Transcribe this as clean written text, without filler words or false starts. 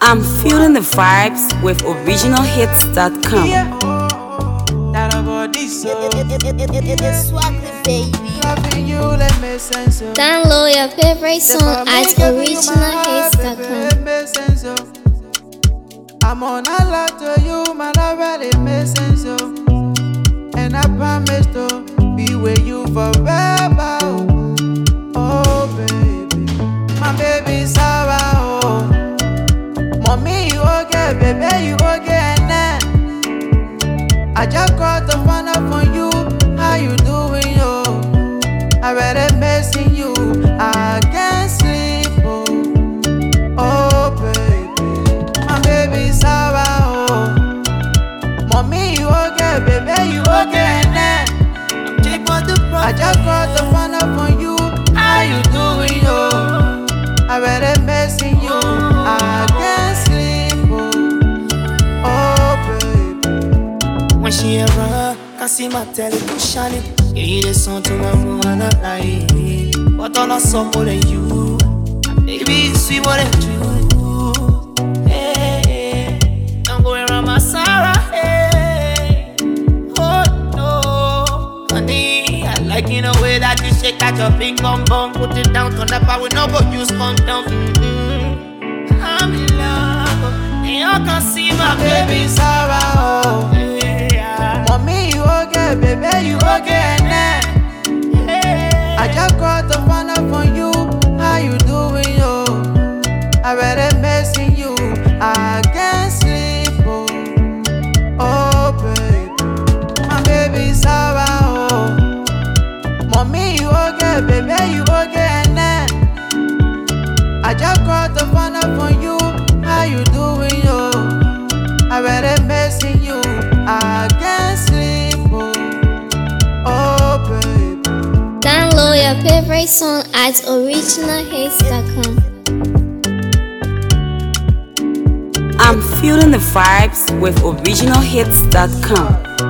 I'm feeling the vibes with originalhits.com. Yeah. That about this so It's swag the baby. loving you let me sense so. Download your favorite song at originalhits.com. I'm on a lot to you, my love really makes sense so. And I promise to be with you forever. Oh baby, my baby Sarah. Oh, mommy you okay, baby you okay now. I just got the phone up on you. How you doing, yo? I better missing you. I can't sleep, oh, oh baby, my baby Sarah, oh, mommy you okay, baby you okay now. I just got the phone up on you. How you doing, yo? I better missing you. I can't sleep, oh, oh baby. When she around, can see my television shining. You the song to my moon and I like. But all I saw more than you. Baby, it's sweet more than you. Hey, don't go around my Sarah. Hey, oh no, honey, I like in a way that you shake that your pink bum bum. Put it down to the power, we no go use condom. I'm in love, and you can see my Baby Sarah, oh, mommy you okay, baby you okay now. I just got the phone up on you. How you doing, yo? I better missing you. I can't sleep, oh, oh baby, my baby Sarah, oh, mommy you okay, baby you okay now. I just got the phone up on you. How you doing, yo? I better missing you. I can't sleep, oh, oh baby. Download your favorite song at originalhits.com. I'm feeling the vibes with originalhits.com.